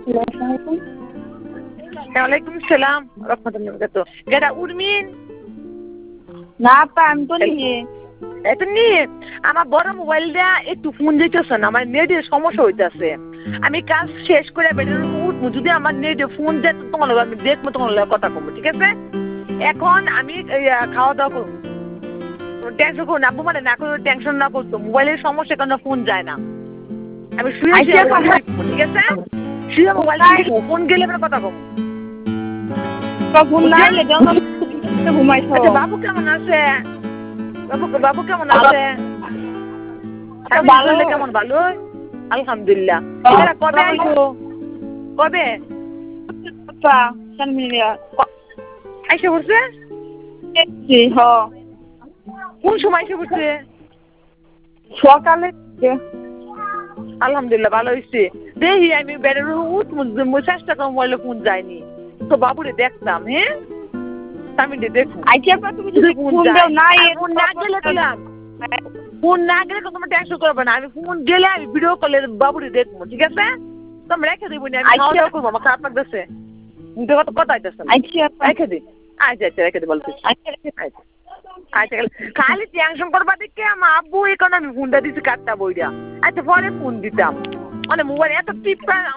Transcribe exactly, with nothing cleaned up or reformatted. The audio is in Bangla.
ওয়ালাইকুম সালাম রাহমাতুল্লাহি ওয়া বারাকাতুহু। কেডা উর্মিন? না আপা আমি তো নিয়ে এটা নিয়ে আমার বড় মোবাইলটা একটু ফোন দিতেছে না, আমার নেটের সমস্যা হইতেছে। আমি কাজ শেষ করে বেডের উঠবো, যদি আমার নেটে ফোন দেয় তোমার লগে আমি দেখবো, তোমার লগে কথা কমবো, ঠিক আছে? এখন আমি খাওয়া দাওয়া করবো, টেনশন করো না আব্বু, মানে না করে টেনশন না করতো, মোবাইলের সমস্যা কারণে ফোন যায় না। আমি শুয়ে শুয়ে ঠিক আছে, শুয়ে মোবাইল ফোন গেলে আমরা কথা কমবো। ফোন না এলে ঘুমাইছো। বাবু কেমন আছে? বাবু বাবু কেমন আছে? ভালো কেমন? ভালো আলহামদুলিল্লাহ। কবে আইছো? কবে আইসা পড়ছে? কোন সময় আইসা পড়ছে? সকালে। আলহামদুলিল্লাহ ভালো হয়েছে। দেখি আমি বেড়ে উঠবো, চেষ্টা করবো মোবাইলে ফোন যায়নি তো বাবুরে দেখতাম। হ্যাঁ আমি দেখুন ফোন না গেলে দিলাম, ফোন না গেলে তো তোমার টেনশন করবে না, আমি ফোন গেলে আমি ভিডিও কলে বাবুরে দেখবো, ঠিক আছে? তুমি রেখে দিবো না, আমি খাওয়া দাওয়া করবো, আমার খারাপ লাগতেছে, কত কথা আইতেছে রেখে দিই। আচ্ছা আচ্ছা রেখে দিই, বলছি আচ্ছা খালি টেনশন করবা দেখে আমার আব্বু এই কারণে আমি ফোনটা দিচ্ছি কাটটা বইটা। আচ্ছা পরে ফোন দিতাম, মানে মোবাইল এত টিপ